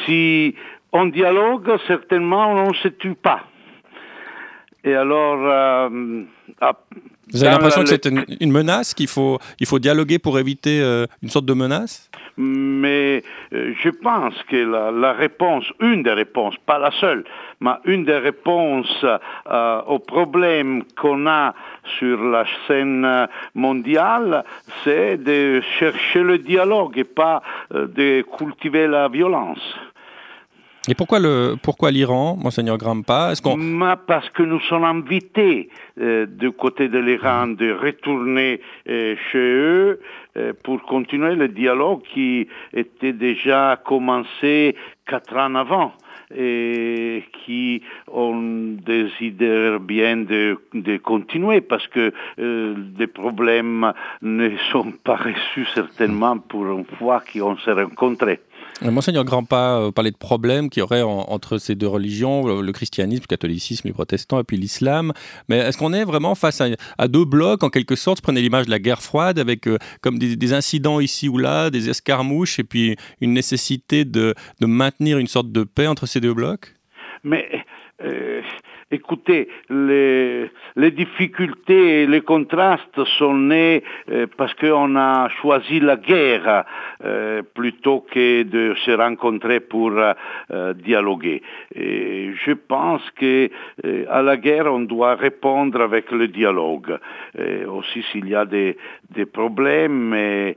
si on dialogue, certainement on ne se tue pas. Et alors... Vous avez l'impression que c'est une menace, il faut dialoguer pour éviter une sorte de menace? Mais je pense que la réponse, une des réponses, pas la seule, mais une des réponses aux problèmes qu'on a sur la scène mondiale, c'est de chercher le dialogue et pas de cultiver la violence. Et pourquoi l'Iran, Monseigneur Grampa? Parce que nous sommes invités du côté de l'Iran de retourner chez eux pour continuer le dialogue qui était déjà commencé 4 ans avant et qui on décidé bien de continuer parce que des problèmes ne sont pas reçus certainement pour une fois qu'on s'est rencontrés. Monseigneur Grampa parlait de problèmes qu'il y aurait entre ces deux religions, le christianisme, le catholicisme, les protestants et puis l'islam. Mais est-ce qu'on est vraiment face à deux blocs, en quelque sorte? Prenez l'image de la guerre froide avec comme des incidents ici ou là, des escarmouches et puis une nécessité de maintenir une sorte de paix entre ces deux blocs? Mais écoutez, les difficultés et les contrastes sont nés parce qu'on a choisi la guerre plutôt que de se rencontrer pour dialoguer. Et je pense que à la guerre, on doit répondre avec le dialogue. Aussi, s'il y a des problèmes,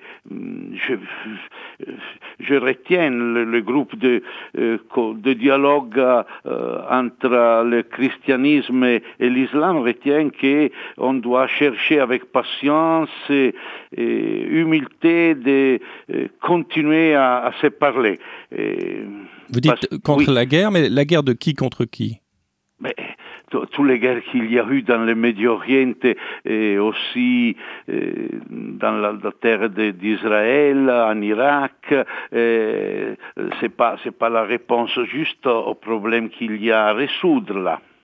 je retiens le groupe de dialogue entre le christianisme et l'islam retient qu'on doit chercher avec patience et humilité de continuer à se parler. Vous dites contre la guerre, mais la guerre de qui contre qui? Mais toutes les guerres qu'il y a eu dans le Médio-Orient et aussi dans la terre d'Israël, en Irak, c'est pas la réponse juste au problème qu'il y a à résoudre là.